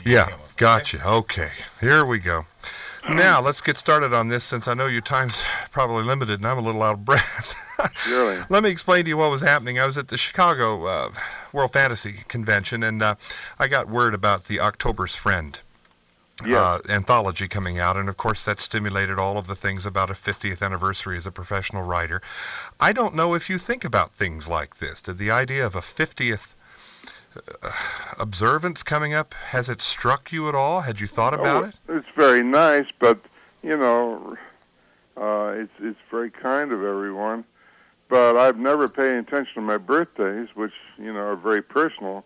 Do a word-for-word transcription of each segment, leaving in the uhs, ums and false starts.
Yeah, gotcha. Okay, here we go. Now, let's get started on this since I know your time's probably limited and I'm a little out of breath. Surely. Let me explain to you what was happening. I was at the Chicago uh, World Fantasy Convention, and uh, I got word about the October's Friend Yes. uh, anthology coming out, and of course that stimulated all of the things about a fiftieth anniversary as a professional writer. I don't know if you think about things like this. Did the idea of a fiftieth uh, observance coming up, has it struck you at all? Had you thought about oh, it? It's very nice, but, you know, uh, it's, it's very kind of everyone. But I've never paid attention to my birthdays, which, you know, are very personal.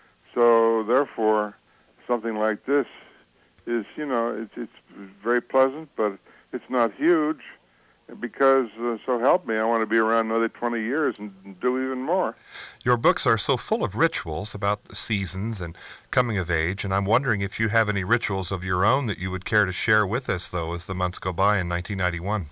So, therefore, something like this is, you know, it's, it's very pleasant, but it's not huge because, uh, so help me, I want to be around another twenty years and do even more. Your books are so full of rituals about the seasons and coming of age, and I'm wondering if you have any rituals of your own that you would care to share with us, though, as the months go by in nineteen ninety-one.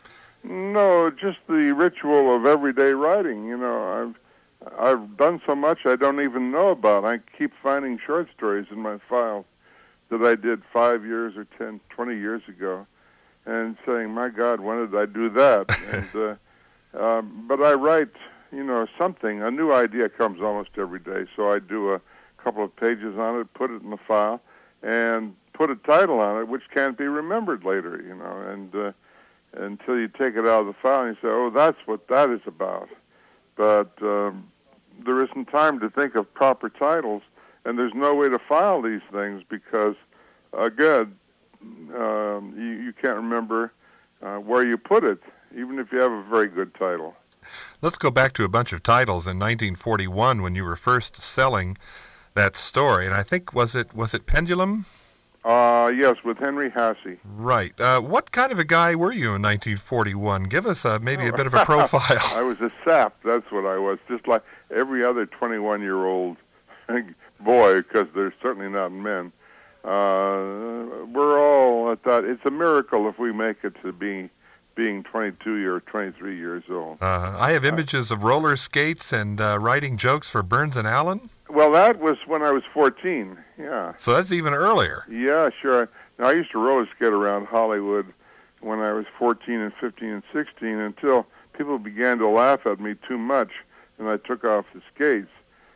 No, just the ritual of everyday writing. You know, I've I've done so much I don't even know about. I keep finding short stories in my files that I did five years or ten, twenty years ago, and saying, "My God, when did I do that?" and uh, um, but I write, you know, something. A new idea comes almost every day, so I do a couple of pages on it, put it in the file, and put a title on it, which can't be remembered later. You know, and uh, until you take it out of the file and you say, oh, that's what that is about. But um, there isn't time to think of proper titles, and there's no way to file these things because, again, um, you, you can't remember uh, where you put it, even if you have a very good title. Let's go back to a bunch of titles in nineteen forty-one when you were first selling that story, and I think, was it was it Pendulum? Uh, yes, with Henry Hasse. Right. Uh, what kind of a guy were you in nineteen forty-one? Give us uh, maybe a bit of a profile. I was a sap, that's what I was, just like every other twenty-one-year-old boy, because they're certainly not men. Uh, we're all at that. It's a miracle if we make it to being being twenty-two or twenty-three years old. Uh, I have images of roller skates and uh, writing jokes for Burns and Allen. Well, that was when I was fourteen, yeah. So that's even earlier. Yeah, sure. Now, I used to roller skate around Hollywood when I was fourteen and fifteen and sixteen until people began to laugh at me too much, and I took off the skates.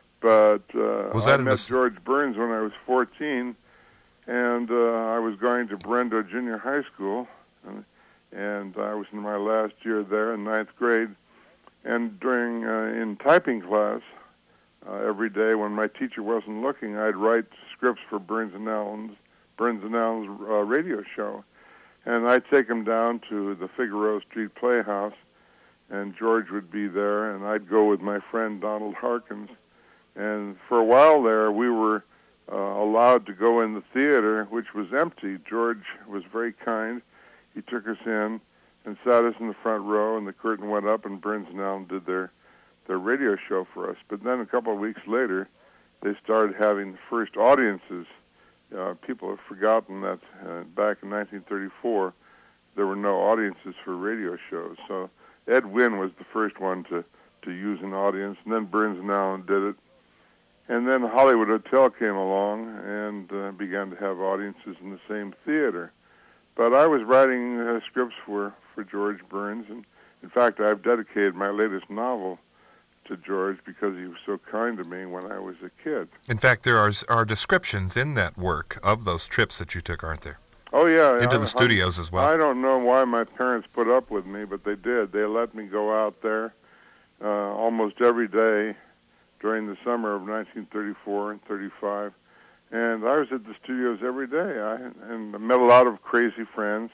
But uh, was that I met the... George Burns when I was fourteen, and uh, I was going to Brendo Junior High School, and, and I was in my last year there in ninth grade. And during uh, in typing class, Uh, every day when my teacher wasn't looking, I'd write scripts for Burns and Allen's Burns and Allen's uh, radio show, and I'd take him down to the Figueroa Street Playhouse, and George would be there, and I'd go with my friend Donald Harkins, and for a while there we were uh, allowed to go in the theater, which was empty. George was very kind. He took us in and sat us in the front row, and the curtain went up, and Burns and Allen did their their radio show for us. But then a couple of weeks later, they started having the first audiences. Uh, people have forgotten that uh, back in nineteen thirty-four, there were no audiences for radio shows. So Ed Wynn was the first one to, to use an audience, and then Burns and Allen did it. And then Hollywood Hotel came along and uh, began to have audiences in the same theater. But I was writing uh, scripts for, for George Burns, and in fact, I've dedicated my latest novel to George because he was so kind to me when I was a kid. In fact, there are, are descriptions in that work of those trips that you took, aren't there? Oh, yeah. Into I, the studios I, as well. I don't know why my parents put up with me, but they did. They let me go out there uh, almost every day during the summer of nineteen thirty-four and thirty-five. And I was at the studios every day. I and I met a lot of crazy friends.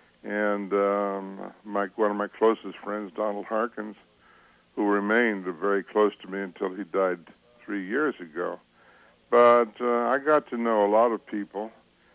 And um, my one of my closest friends, Donald Harkins, who remained very close to me until he died three years ago. But uh, I got to know a lot of people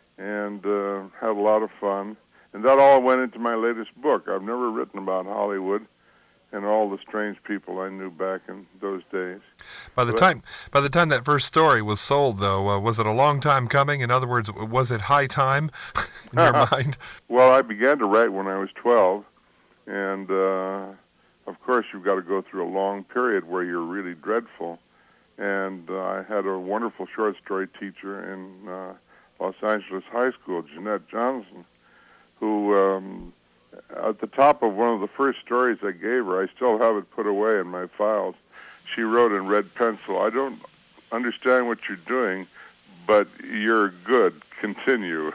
and uh, had a lot of fun. And that all went into my latest book. I've never written about Hollywood and all the strange people I knew back in those days. By the but, time by the time that first story was sold, though, uh, was it a long time coming? In other words, was it high time in your mind? Well, I began to write when I was twelve, and uh, of course you've got to go through a long period where you're really dreadful. And uh, I had a wonderful short story teacher in uh, Los Angeles High School, Jeanette Johnson, who um, at the top of one of the first stories I gave her, I still have it put away in my files, she wrote in red pencil, "I don't understand what you're doing, but you're good. Continue."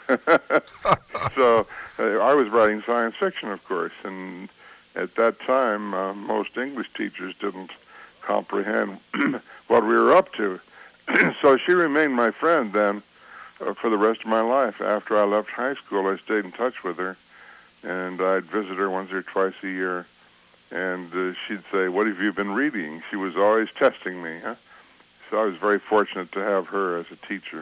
So uh, I was writing science fiction, of course, and at that time, uh, most English teachers didn't comprehend what we were up to. So she remained my friend then uh, for the rest of my life. After I left high school, I stayed in touch with her, and I'd visit her once or twice a year, and uh, she'd say, "What have you been reading?" She was always testing me. Huh? So I was very fortunate to have her as a teacher.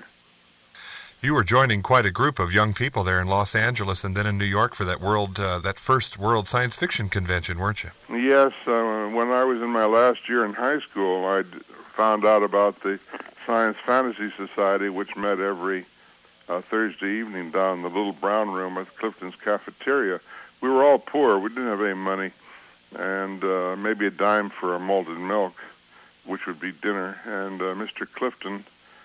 You were joining quite a group of young people there in Los Angeles and then in New York for that world, uh, that first World Science Fiction Convention, weren't you? Yes. Uh, when I was in my last year in high school, I found out about the Science Fantasy Society, which met every uh, Thursday evening down in the little brown room at Clifton's cafeteria. We were all poor. We didn't have any money, and uh, maybe a dime for a malted milk, which would be dinner. And uh, Mister Clifton,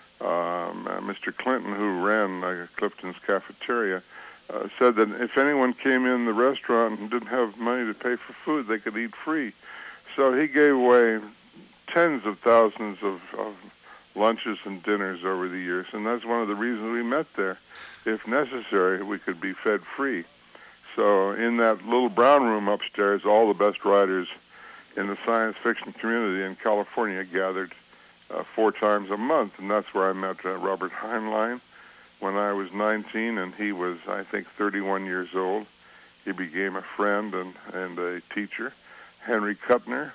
um, uh, Mister Clinton, who ran uh, Clifton's cafeteria, uh, said that if anyone came in the restaurant and didn't have money to pay for food, they could eat free. So he gave away tens of thousands of, of lunches and dinners over the years, and that's one of the reasons we met there. If necessary, we could be fed free. So in that little brown room upstairs, all the best writers in the science fiction community in California gathered uh, four times a month, and that's where I met uh, Robert Heinlein when I was nineteen, and he was, I think, thirty-one years old. He became a friend and, and a teacher. Henry Kuttner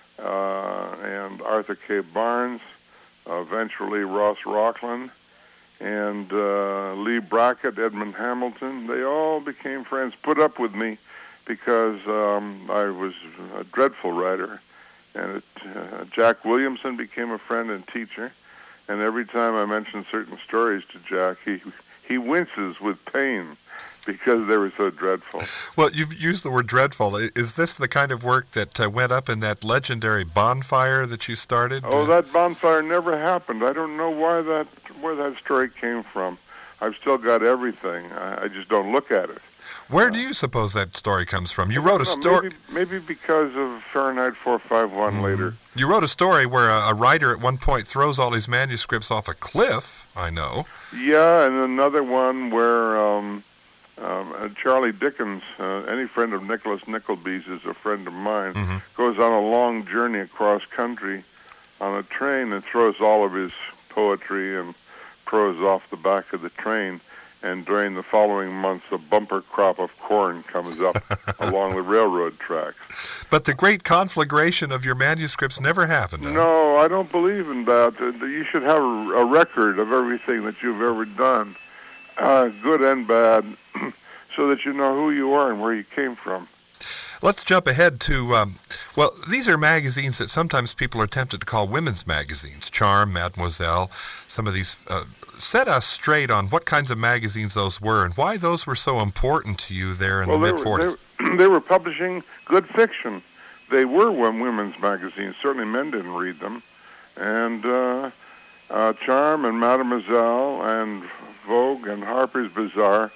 uh, and Arthur K. Barnes, eventually Ross Rockland, and uh, Lee Brackett, Edmund Hamilton, they all became friends, put up with me because um, I was a dreadful writer. And it, uh, Jack Williamson became a friend and teacher, and every time I mention certain stories to Jack, he he winces with pain because they were so dreadful. Well, you've used the word dreadful. Is this the kind of work that uh, went up in that legendary bonfire that you started? Oh, uh, that bonfire never happened. I don't know why that where that story came from. I've still got everything. I, I just don't look at it. Where do you suppose that story comes from? You wrote a story... Maybe, maybe because of Fahrenheit four fifty-one mm. later. You wrote a story where a, a writer at one point throws all his manuscripts off a cliff, I know. Yeah, and another one where um, um, Charlie Dickens, uh, any friend of Nicholas Nickleby's is a friend of mine, mm-hmm. goes on a long journey across country on a train and throws all of his poetry and prose off the back of the train. And during the following months, a bumper crop of corn comes up along the railroad tracks. But the great conflagration of your manuscripts never happened, huh? No, I don't believe in that. You should have a, a record of everything that you've ever done, uh, good and bad, so that you know who you are and where you came from. Let's jump ahead to, um, well, these are magazines that sometimes people are tempted to call women's magazines. Charm, Mademoiselle, some of these. Uh, set us straight on what kinds of magazines those were and why those were so important to you there in well, the mid forties. They, were, they were publishing good fiction. They were women's magazines. Certainly men didn't read them. And uh, uh, Charm and Mademoiselle and Vogue and Harper's Bazaar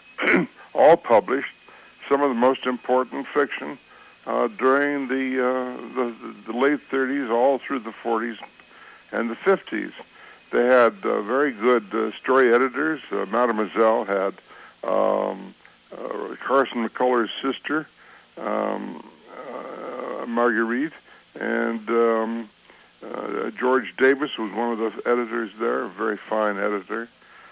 all published some of the most important fiction uh, during the, uh, the, the late thirties, all through the forties and the fifties. They had uh, very good uh, story editors. Uh, Mademoiselle had um, uh, Carson McCullers' sister, um, uh, Marguerite, and um, uh, George Davis was one of the editors there, a very fine editor.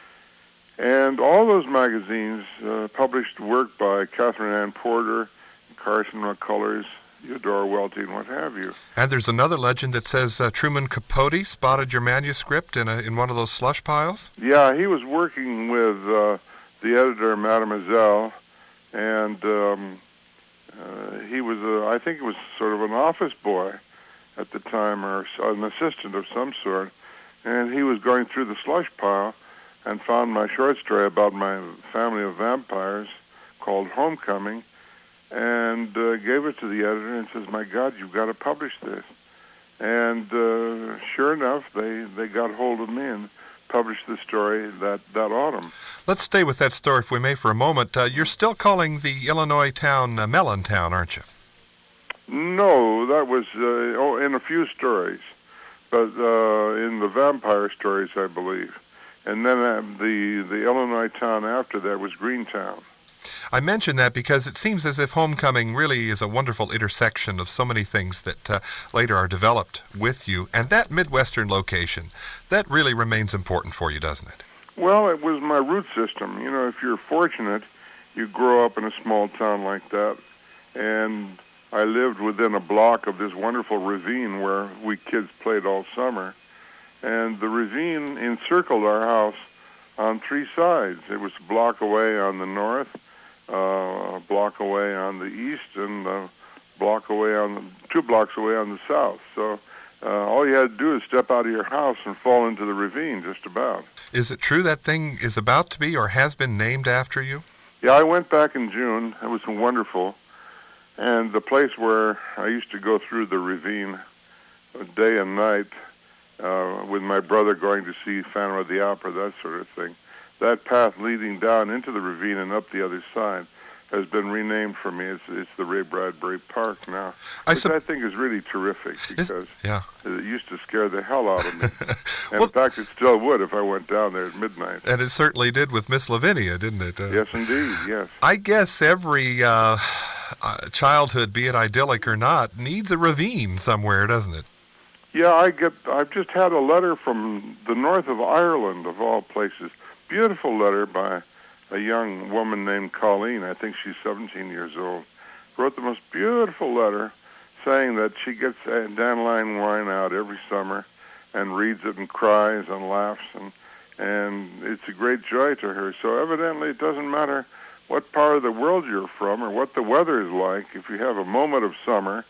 And all those magazines uh, published work by Catherine Ann Porter, Carson McCullers, Eudora Welty, and what have you. And there's another legend that says uh, Truman Capote spotted your manuscript in a, in one of those slush piles? Yeah, he was working with uh, the editor, Mademoiselle, and um, uh, he was, a, I think he was sort of an office boy at the time, or an assistant of some sort, and he was going through the slush pile and found my short story about my family of vampires called Homecoming, and uh, gave it to the editor and says, "My God, you've got to publish this." And uh, sure enough, they, they got hold of me and published the story that, that autumn. Let's stay with that story, if we may, for a moment. Uh, you're still calling the Illinois town uh, Melon Town, aren't you? No, that was uh, oh, in a few stories, but uh, in the vampire stories, I believe. And then uh, the the Illinois town after that was Greentown. I mention that because it seems as if Homecoming really is a wonderful intersection of so many things that uh, later are developed with you. And that Midwestern location, that really remains important for you, doesn't it? Well, it was my root system. You know, if you're fortunate, you grow up in a small town like that. And I lived within a block of this wonderful ravine where we kids played all summer. And the ravine encircled our house on three sides. It was a block away on the north, uh, a block away on the east, and a block away on the, two blocks away on the south. So uh, all you had to do is step out of your house and fall into the ravine, just about. Is it true that thing is about to be or has been named after you? Yeah, I went back in June. It was wonderful. And the place where I used to go through the ravine day and night, Uh, with my brother going to see Phantom of the Opera, that sort of thing. That path leading down into the ravine and up the other side has been renamed for me. It's, it's the Ray Bradbury Park now, I which sup- I think is really terrific because is, yeah. it used to scare the hell out of me. And well, in fact, it still would if I went down there at midnight. And it certainly did with Miss Lavinia, didn't it? Uh, yes, indeed, yes. I guess every uh, uh, childhood, be it idyllic or not, needs a ravine somewhere, doesn't it? Yeah, I get. I've just had a letter from the north of Ireland, of all places. Beautiful letter by a young woman named Colleen. I think she's seventeen years old. Wrote the most beautiful letter, saying that she gets a dandelion wine out every summer, and reads it and cries and laughs, and and it's a great joy to her. So evidently, it doesn't matter what part of the world you're from or what the weather is like. If you have a moment of summer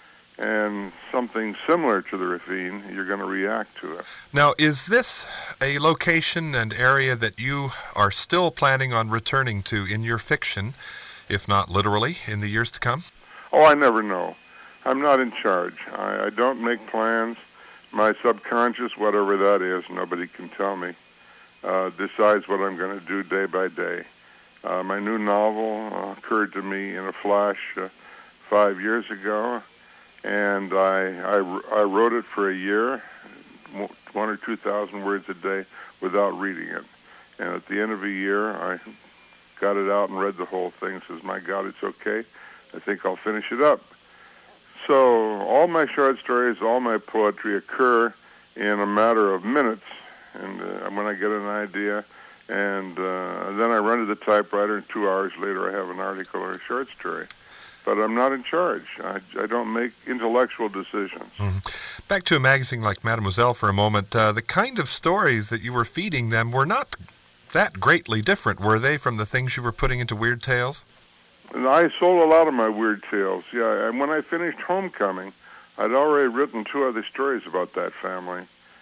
and something similar to the ravine, you're going to react to it. Now, is this a location and area that you are still planning on returning to in your fiction, if not literally, in the years to come? Oh, I never know. I'm not in charge. I, I don't make plans. My subconscious, whatever that is, nobody can tell me, uh, decides what I'm going to do day by day. Uh, my new novel uh, occurred to me in a flash uh, five years ago, and I, I, I wrote it for a year, one or two thousand words a day, without reading it. And at the end of a year, I got it out and read the whole thing. Says, my God, it's okay. I think I'll finish it up. So all my short stories, all my poetry occur in a matter of minutes. And uh, when I get an idea, and uh, then I run to the typewriter, and two hours later I have an article or a short story. But I'm not in charge. I, I don't make intellectual decisions. Mm-hmm. Back to a magazine like Mademoiselle for a moment. Uh, the kind of stories that you were feeding them were not that greatly different, were they, from the things you were putting into Weird Tales? And I sold a lot of my Weird Tales, yeah. And when I finished Homecoming, I'd already written two other stories about that family.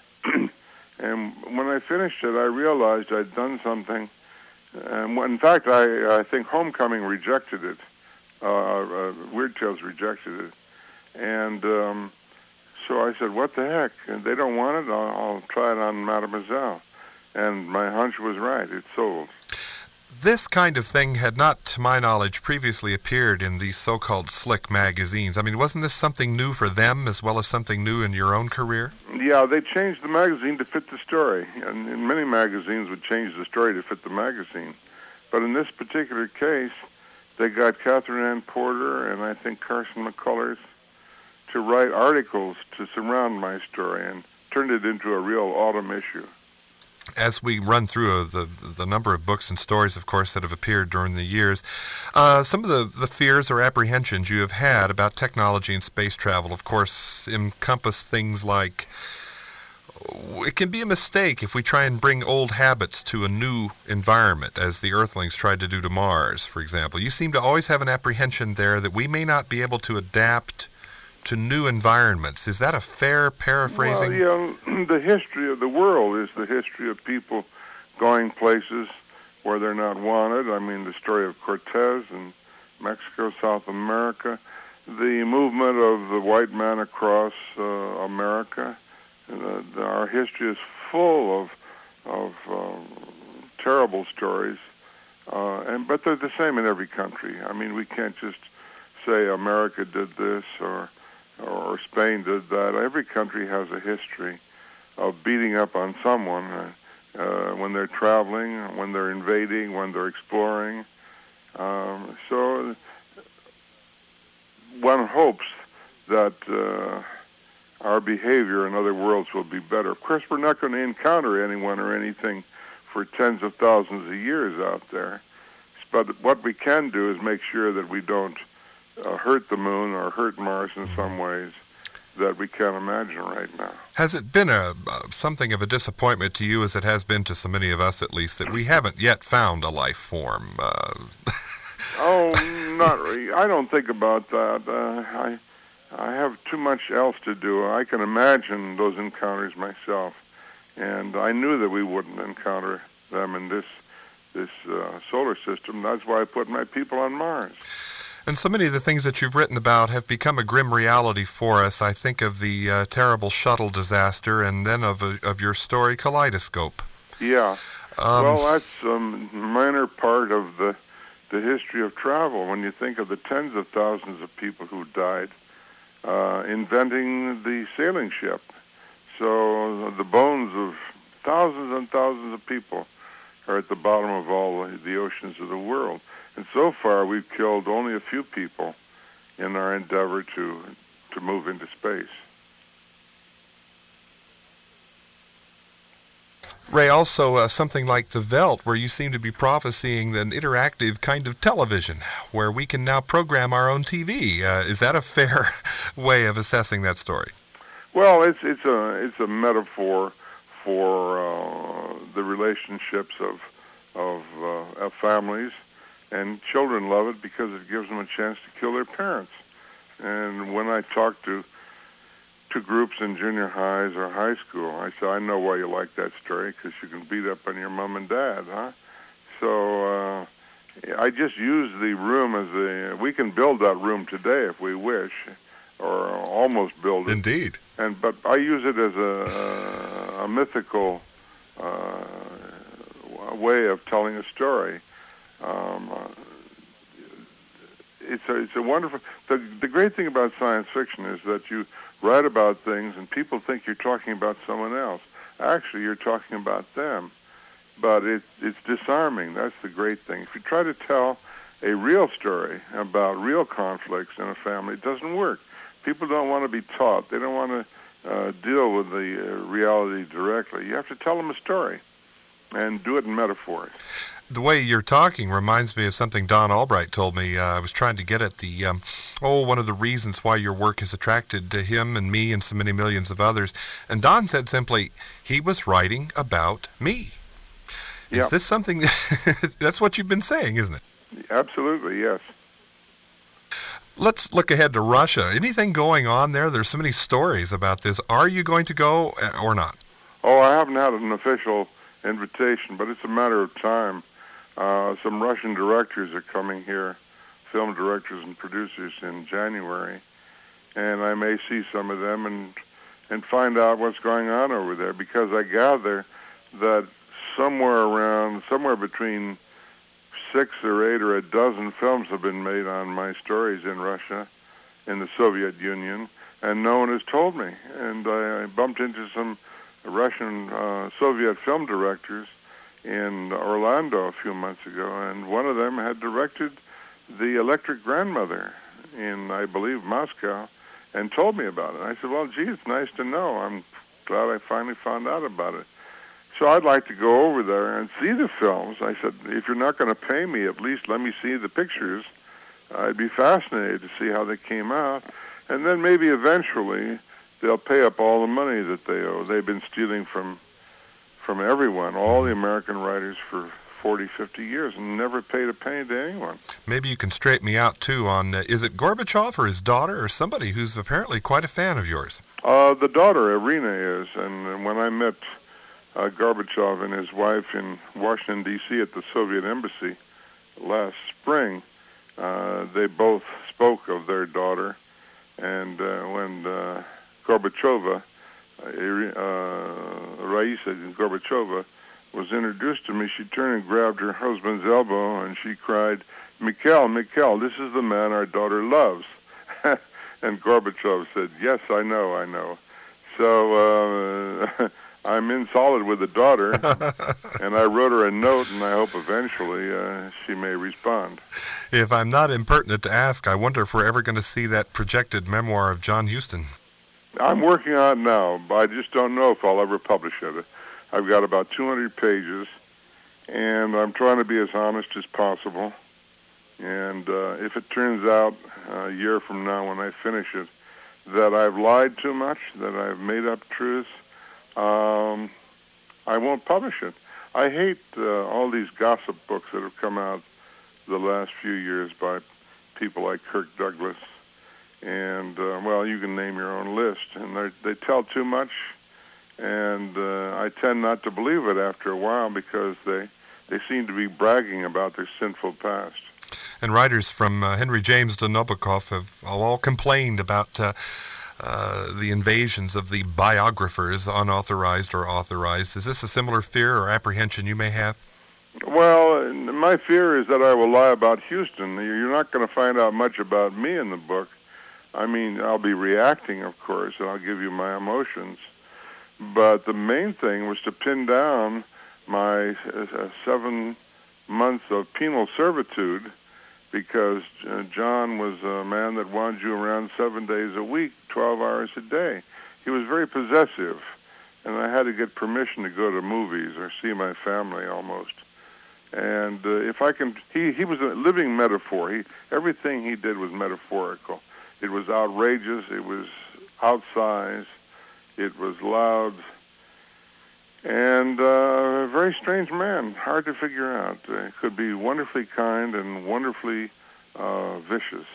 And when I finished it, I realized I'd done something. And in fact, I, I think Homecoming rejected it. Uh, uh, Weird Tales rejected it. And um, so I said, what the heck? And they don't want it? I'll, I'll try it on Mademoiselle. And my hunch was right. It sold. This kind of thing had not, to my knowledge, previously appeared in these so-called slick magazines. I mean, wasn't this something new for them as well as something new in your own career? Yeah, they changed the magazine to fit the story. And, and many magazines would change the story to fit the magazine. But in this particular case, they got Catherine Ann Porter and I think Carson McCullers to write articles to surround my story and turned it into a real autumn issue. As we run through uh, the the number of books and stories, of course, that have appeared during the years, uh, some of the, the fears or apprehensions you have had about technology and space travel, of course, encompass things like it can be a mistake if we try and bring old habits to a new environment, as the Earthlings tried to do to Mars, for example. You seem to always have an apprehension there that we may not be able to adapt to new environments. Is that a fair paraphrasing? Well, yeah, the history of the world is the history of people going places where they're not wanted. I mean, the story of Cortez in Mexico, South America, the movement of the white man across uh, America. Uh, the, our history is full of of uh, terrible stories, uh, and but they're the same in every country. I mean, we can't just say America did this or or Spain did that. Every country has a history of beating up on someone uh, uh, when they're traveling, when they're invading, when they're exploring. Um, so one hopes that uh, our behavior in other worlds will be better. Of course, we're not going to encounter anyone or anything for tens of thousands of years out there. But what we can do is make sure that we don't uh, hurt the moon or hurt Mars in some ways that we can't imagine right now. Has it been a uh, something of a disappointment to you, as it has been to so many of us at least, that we haven't yet found a life form? Uh... oh, not really. I don't think about that. Uh, I I have too much else to do. I can imagine those encounters myself, and I knew that we wouldn't encounter them in this this uh, solar system. That's why I put my people on Mars. And so many of the things that you've written about have become a grim reality for us. I think of the uh, terrible shuttle disaster, and then of a, of your story, Kaleidoscope. Yeah. Um, well, that's a minor part of the the history of travel. When you think of the tens of thousands of people who died uh, inventing the sailing ship, so the bones of thousands and thousands of people are at the bottom of all the oceans of the world. And so far, we've killed only a few people in our endeavor to to move into space. Ray, also uh, something like The Veldt, where you seem to be prophesying an interactive kind of television, where we can now program our own T V. Uh, is that a fair way of assessing that story? Well, it's it's a it's a metaphor for uh, the relationships of of, uh, of families. And children love it because it gives them a chance to kill their parents. And when I talk to to groups in junior highs or high school, I say, I know why you like that story, because you can beat up on your mom and dad, huh? So uh, I just use the room as a, we can build that room today if we wish, or almost build it. Indeed. And But I use it as a, a mythical uh, way of telling a story. Um, uh, it's a it's a wonderful. The the great thing about science fiction is that you write about things and people think you're talking about someone else. Actually, you're talking about them. But it it's disarming. That's the great thing. If you try to tell a real story about real conflicts in a family, it doesn't work. People don't want to be taught. They don't want to uh, deal with the uh, reality directly. You have to tell them a story and do it in metaphors. The way you're talking reminds me of something Don Albright told me. Uh, I was trying to get at the, um, oh, one of the reasons why your work has attracted to him and me and so many millions of others. And Don said simply, he was writing about me. Is Yep. this something, that's what you've been saying, isn't it? Absolutely, yes. Let's look ahead to Russia. Anything going on there? There's so many stories about this. Are you going to go or not? Oh, I haven't had an official invitation, but it's a matter of time. Uh, some Russian directors are coming here, film directors and producers, in January, and I may see some of them and and find out what's going on over there, because I gather that somewhere around, somewhere between six or eight or a dozen films have been made on my stories in Russia, in the Soviet Union, and no one has told me. And I bumped into some Russian uh, Soviet film directors in Orlando a few months ago, and one of them had directed The Electric Grandmother in, I believe, Moscow, and told me about it. I said, well, gee, it's nice to know. I'm glad I finally found out about it. So I'd like to go over there and see the films. I said, if you're not going to pay me, at least let me see the pictures. I'd be fascinated to see how they came out. And then maybe eventually they'll pay up all the money that they owe. They've been stealing from from everyone, all the American writers for forty, fifty years, and never paid a penny to anyone. Maybe you can straighten me out, too, on, uh, is it Gorbachev or his daughter or somebody who's apparently quite a fan of yours? Uh, the daughter, Irina, is, and when I met uh, Gorbachev and his wife in Washington, D C at the Soviet Embassy last spring, uh, they both spoke of their daughter, and uh, when uh, Gorbacheva, uh, Raisa Gorbacheva, was introduced to me, she turned and grabbed her husband's elbow, and she cried, "Mikhail, Mikhail, this is the man our daughter loves." And Gorbachev said, "Yes, I know, I know." So uh, I'm in solid with the daughter, and I wrote her a note, and I hope eventually uh, she may respond. If I'm not impertinent to ask, I wonder if we're ever going to see that projected memoir of John Huston. I'm working on it now, but I just don't know if I'll ever publish it. I've got about two hundred pages, and I'm trying to be as honest as possible. And uh, if it turns out uh, a year from now when I finish it that I've lied too much, that I've made up truths, um, I won't publish it. I hate uh, all these gossip books that have come out the last few years by people like Kirk Douglas. And, uh, well, you can name your own list. And they tell too much, and uh, I tend not to believe it after a while because they, they seem to be bragging about their sinful past. And writers from uh, Henry James to Nabokov have all complained about uh, uh, the invasions of the biographers, unauthorized or authorized. Is this a similar fear or apprehension you may have? Well, my fear is that I will lie about Huston. You're not going to find out much about me in the book. I mean, I'll be reacting, of course, and I'll give you my emotions. But the main thing was to pin down my uh, seven months of penal servitude, because uh, John was a man that wanted you around seven days a week, twelve hours a day. He was very possessive, and I had to get permission to go to movies or see my family almost. And uh, if I can, he, he was a living metaphor. He, everything he did was metaphorical. It was outrageous, it was outsized, it was loud, and uh, a very strange man, hard to figure out. Uh, could be wonderfully kind and wonderfully uh, vicious.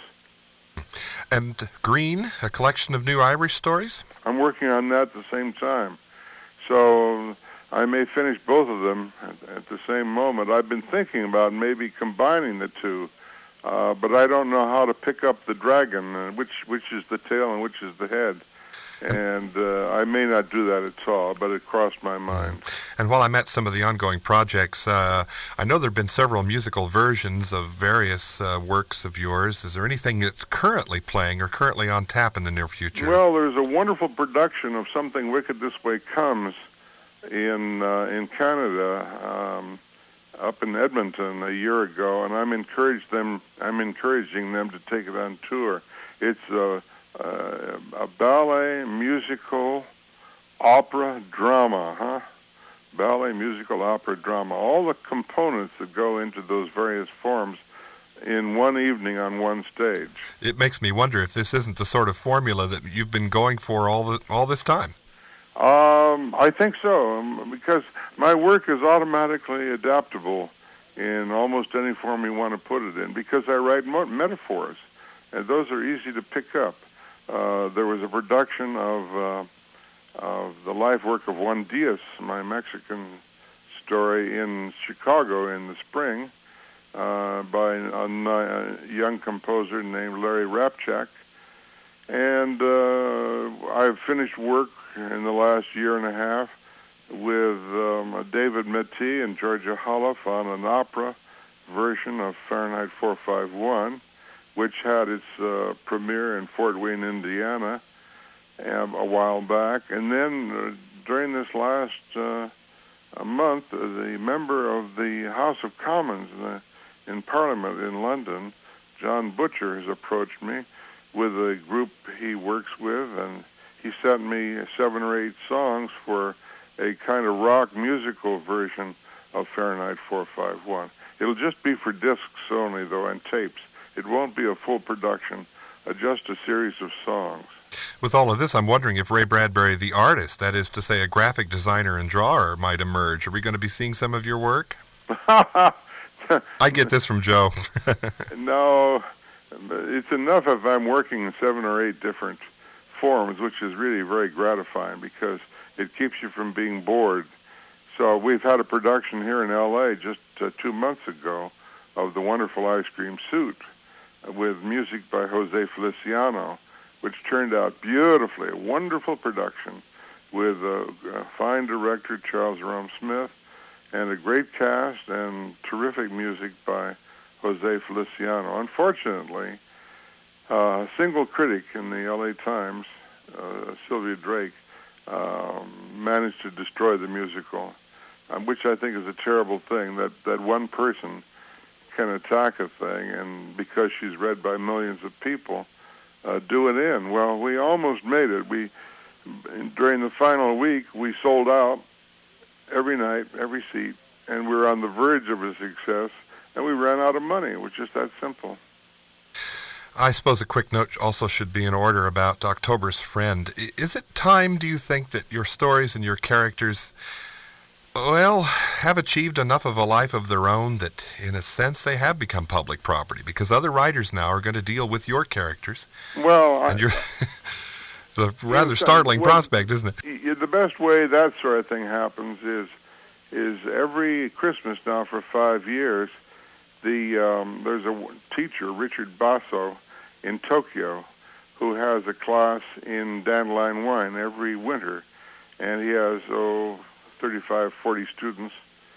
And Green, a collection of new Irish stories? I'm working on that at the same time. So I may finish both of them at, at the same moment. I've been thinking about maybe combining the two, uh, but I don't know how to pick up the dragon, uh, which, which is the tail and which is the head. And uh, I may not do that at all, but it crossed my mind. And while I'm at some of the ongoing projects, uh, I know there have been several musical versions of various uh, works of yours. Is there anything that's currently playing or currently on tap in the near future? Well, there's a wonderful production of Something Wicked This Way Comes in uh, in Canada, um, up in Edmonton a year ago, and I'm encouraged them. I'm encouraging them to take it on tour. It's uh, Uh, a ballet, musical, opera, drama, huh? Ballet, musical, opera, drama. All the components that go into those various forms in one evening on one stage. It makes me wonder if this isn't the sort of formula that you've been going for all the, all this time. Um, I think so, um, because my work is automatically adaptable in almost any form you want to put it in, because I write mo- metaphors, and those are easy to pick up. Uh, there was a production of uh, of the life work of Juan Diaz, my Mexican story, in Chicago in the spring uh, by a, a young composer named Larry Rapchak. And uh, I've finished work in the last year and a half with um, David Metti and Georgia Holoff on an opera version of Fahrenheit four fifty-one, which had its uh, premiere in Fort Wayne, Indiana, um, a while back. And then uh, during this last uh, a month, uh, the member of the House of Commons in, the, in Parliament in London, John Butcher, has approached me with a group he works with, and he sent me seven or eight songs for a kind of rock musical version of Fahrenheit four fifty-one. It'll just be for discs only, though, and tapes. It won't be a full production, uh, just a series of songs. With all of this, I'm wondering if Ray Bradbury, the artist, that is to say a graphic designer and drawer, might emerge. Are we going to be seeing some of your work? I get this from Joe. No, it's enough if I'm working in seven or eight different forms, which is really very gratifying because it keeps you from being bored. So we've had a production here in L A just uh, two months ago of The Wonderful Ice Cream Suit, with music by Jose Feliciano, which turned out beautifully, a wonderful production with a, a fine director, Charles Rome Smith, and a great cast and terrific music by Jose Feliciano. Unfortunately, uh, a single critic in the L A Times, uh, Sylvia Drake, uh, managed to destroy the musical, um, which I think is a terrible thing, that, that one person can attack a thing, and because she's read by millions of people, uh, do it in. Well, we almost made it. We During the final week, we sold out every night, every seat, and we were on the verge of a success, and we ran out of money. It was just that simple. I suppose a quick note also should be in order about October's Friend. Is it time, do you think, that your stories and your characters, well, have achieved enough of a life of their own that, in a sense, they have become public property? Because other writers now are going to deal with your characters. Well, and I, you're it's a rather startling well, prospect, isn't it? The best way that sort of thing happens is is every Christmas now for five years, the um, there's a teacher, Richard Basso, in Tokyo, who has a class in Dandelion Wine every winter, and he has, oh, thirty-five, forty students,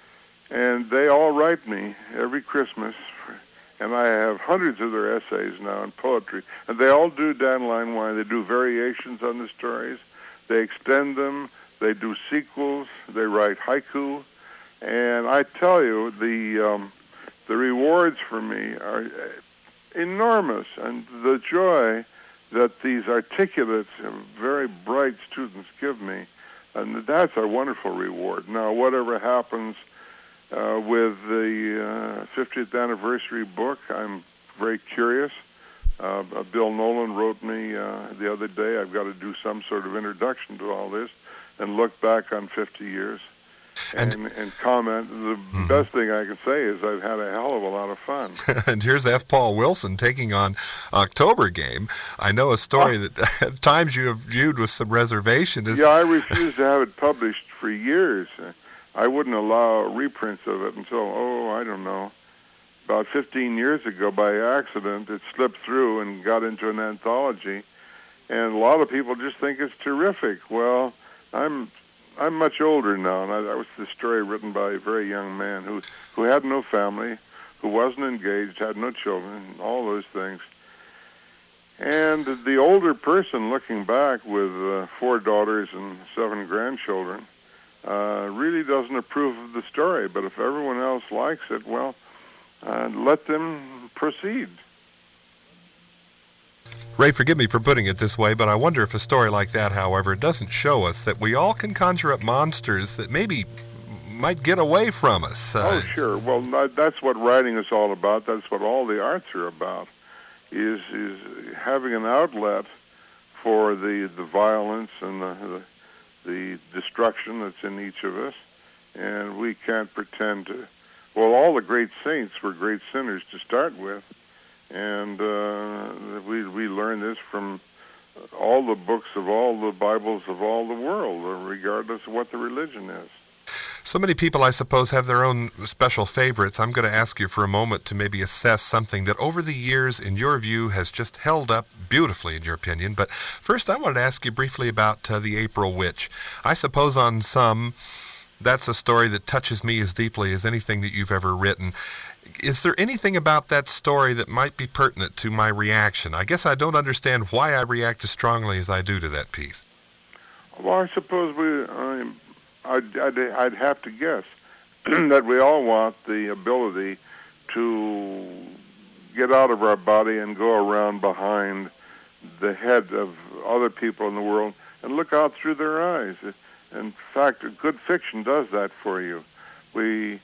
and they all write me every Christmas, and I have hundreds of their essays now in poetry, and they all do Dandelion Wine. They do variations on the stories, they extend them, they do sequels, they write haiku, and I tell you, the um, the rewards for me are enormous, and the joy that these articulate, very bright students give me, and that's a wonderful reward. Now, whatever happens uh, with the uh, fiftieth anniversary book, I'm very curious. Uh, Bill Nolan wrote me uh, the other day, I've got to do some sort of introduction to all this and look back on fifty years. And, and, and comment. The mm-hmm. best thing I can say is I've had a hell of a lot of fun. And here's F. Paul Wilson taking on October Game. I know a story uh, that at times you have viewed with some reservation. Is yeah, I refused to have it published for years. I wouldn't allow reprints of it until, oh, I don't know, about fifteen years ago by accident. It slipped through and got into an anthology. And a lot of people just think it's terrific. Well, I'm... I'm much older now, and I, that was the story written by a very young man who, who had no family, who wasn't engaged, had no children, all those things. And the older person looking back with uh, four daughters and seven grandchildren uh, really doesn't approve of the story. But if everyone else likes it, well, uh, let them proceed. Ray, forgive me for putting it this way, but I wonder if a story like that, however, doesn't show us that we all can conjure up monsters that maybe might get away from us. Uh, oh, sure. Well, that's what writing is all about. That's what all the arts are about, is is having an outlet for the, the violence and the, the, the destruction that's in each of us. And we can't pretend to... Well, all the great saints were great sinners to start with. And uh, we we learn this from all the books of all the Bibles of all the world, regardless of what the religion is. So many people, I suppose, have their own special favorites. I'm going to ask you for a moment to maybe assess something that over the years, in your view, has just held up beautifully, in your opinion. But first, I wanted to ask you briefly about uh, The April Witch. I suppose on some, that's a story that touches me as deeply as anything that you've ever written. Is there anything about that story that might be pertinent to my reaction? I guess I don't understand why I react as strongly as I do to that piece. Well, I suppose we, uh, I'd, I'd, I'd have to guess that we all want the ability to get out of our body and go around behind the head of other people in the world and look out through their eyes. In fact, good fiction does that for you. We...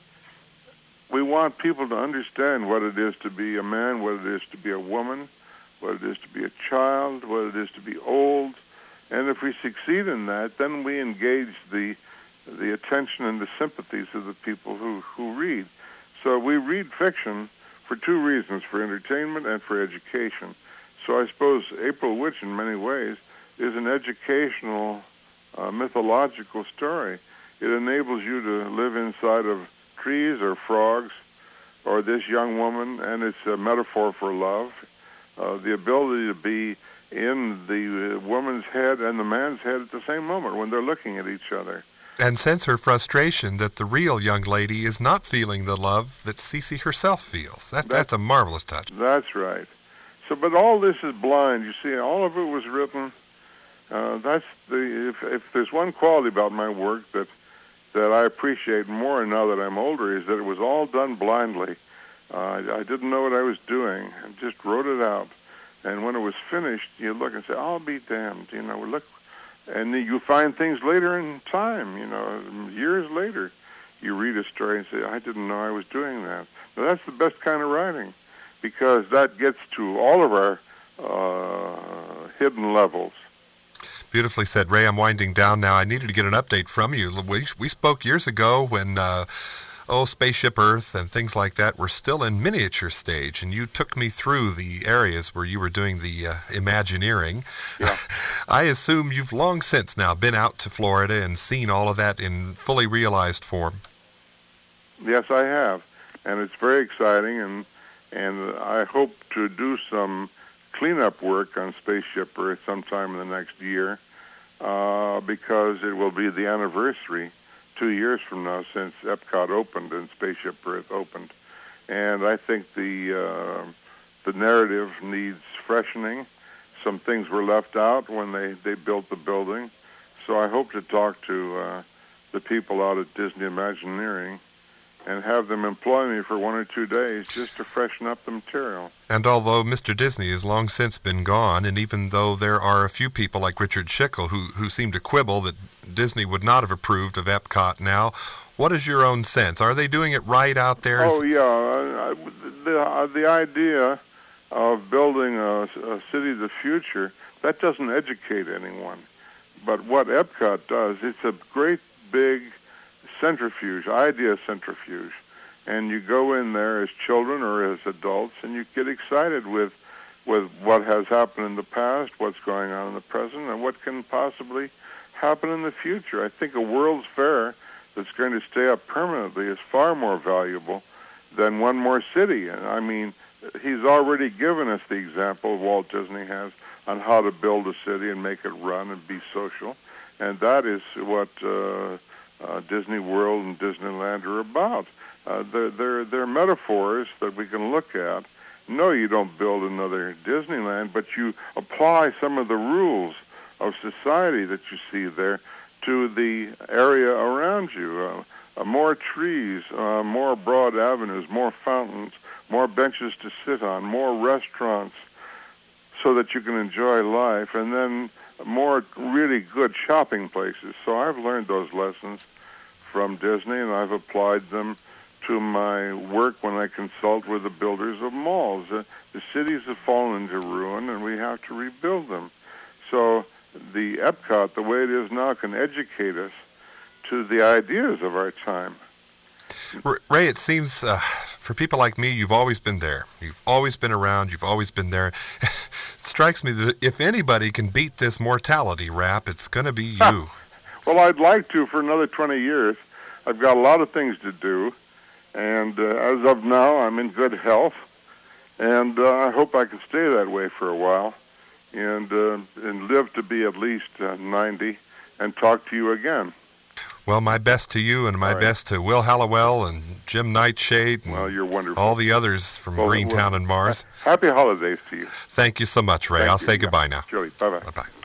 We want people to understand what it is to be a man, what it is to be a woman, what it is to be a child, what it is to be old. And if we succeed in that, then we engage the the attention and the sympathies of the people who, who read. So we read fiction for two reasons, for entertainment and for education. So I suppose April Witch, in many ways, is an educational, uh, mythological story. It enables you to live inside of trees or frogs or this young woman, and it's a metaphor for love. Uh, the ability to be in the woman's head and the man's head at the same moment when they're looking at each other. And sense her frustration that the real young lady is not feeling the love that Cece herself feels. That, that's, that's a marvelous touch. That's right. So, but all this is blind. You see, all of it was written. Uh, that's the if if there's one quality about my work that that I appreciate more now that I'm older is that it was all done blindly. Uh, I, I didn't know what I was doing. I just wrote it out, and when it was finished, you look and say, "I'll be damned," you know. Look, and then you find things later in time. You know, years later, you read a story and say, "I didn't know I was doing that." Now, that's the best kind of writing, because that gets to all of our uh, hidden levels. Beautifully said, Ray. I'm winding down now. I needed to get an update from you. We, we spoke years ago when, uh, oh, Spaceship Earth and things like that were still in miniature stage, and you took me through the areas where you were doing the uh, Imagineering. Yeah. I assume you've long since now been out to Florida and seen all of that in fully realized form. Yes, I have, and it's very exciting, and and I hope to do some cleanup work on Spaceship Earth sometime in the next year, uh, because it will be the anniversary two years from now since Epcot opened and Spaceship Earth opened. And I think the uh, the narrative needs freshening. Some things were left out when they, they built the building. So I hope to talk to uh, the people out at Disney Imagineering and have them employ me for one or two days just to freshen up the material. And although Mister Disney has long since been gone, and even though there are a few people like Richard Schickel who, who seem to quibble that Disney would not have approved of Epcot now, what is your own sense? Are they doing it right out there? Oh, yeah. Uh, the, uh, the idea of building a, a city of the future, that doesn't educate anyone. But what Epcot does, it's a great big centrifuge, idea centrifuge, and you go in there as children or as adults, and you get excited with with what has happened in the past, what's going on in the present, and what can possibly happen in the future. I think a World's Fair that's going to stay up permanently is far more valuable than one more city. And I mean, he's already given us the example Walt Disney has on how to build a city and make it run and be social, and that is what uh, Uh, Disney World and Disneyland are about. Uh, they're, they're, they're metaphors that we can look at. No, you don't build another Disneyland, but you apply some of the rules of society that you see there to the area around you. Uh, uh, more trees, uh, more broad avenues, more fountains, more benches to sit on, more restaurants so that you can enjoy life, and then more really good shopping places. So I've learned those lessons from Disney, and I've applied them to my work when I consult with the builders of malls. Uh, the cities have fallen into ruin, and we have to rebuild them. So the Epcot, the way it is now, can educate us to the ideas of our time. Ray, it seems uh, for people like me, you've always been there. You've always been around. You've always been there. It strikes me that if anybody can beat this mortality rap, it's going to be you. Well, I'd like to for another twenty years. I've got a lot of things to do, and uh, as of now, I'm in good health, and uh, I hope I can stay that way for a while, and uh, and live to be at least uh, ninety, and talk to you again. Well, my best to you, and my right. best to Will Hallowell and Jim Nightshade, and well, you're wonderful. all the others from well, Greentown well, and Mars. Happy holidays to you. Thank you so much, Ray. Thank I'll you. say Yeah. goodbye now. Julie, bye-bye. Bye-bye.